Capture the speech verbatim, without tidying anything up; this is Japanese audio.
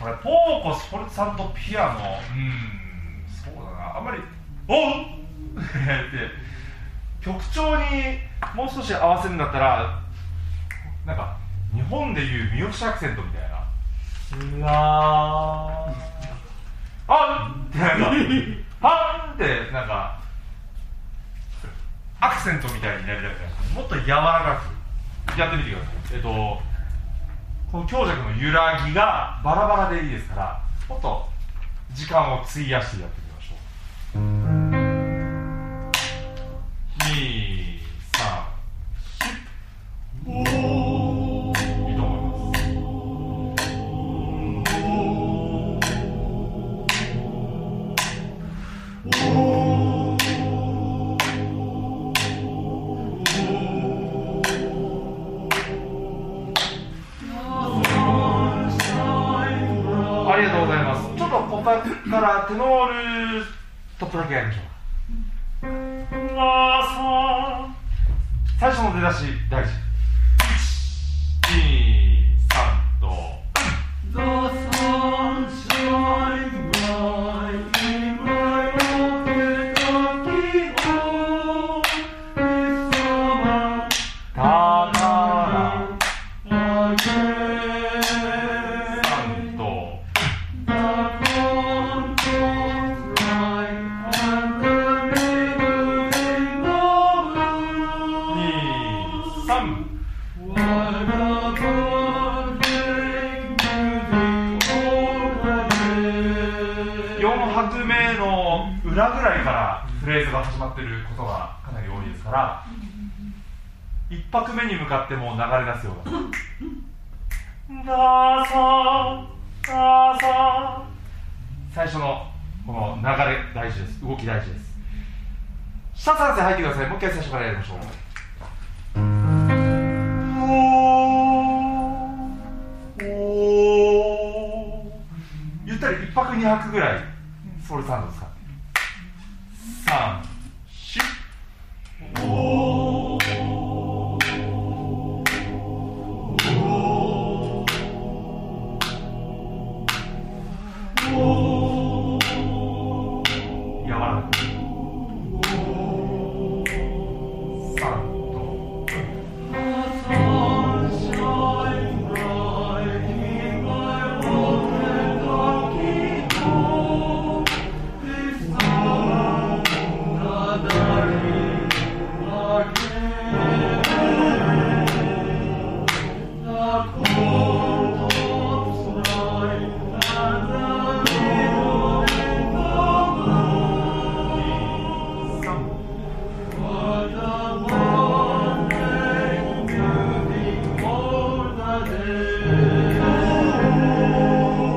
これポーコスフォルツァントピアノ、うーんそうだな、あんまりおっって曲調にもう少し合わせるんだったらなんか日本でいう三好アクセントみたいな、うわーあんってなんかはんってなんかアクセントみたいになりたいです。もっと柔らかくやってみてください。えっとこの強弱の揺らぎがバラバラでいいですから、もっと時間を費やしてやってみましょう。に、さん、よん、いいと思います。ありがとうございます。ちょっとここからテノールトップだけやりましょう。あー最初の出だし大事。いち、に、さんと The sun shines bright in my rocket keyhole this summer ただらよん拍目の裏ぐらいからフレーズが始まっていることがかなり多いですから、いち拍目に向かってもう流れ出すようなダサダサ最初のこの流れ大事です。動き大事です。下さん声入ってください。もう一回最初からやりましょう。ゆったりいち拍に拍ぐらいソウルサウンドですか。さん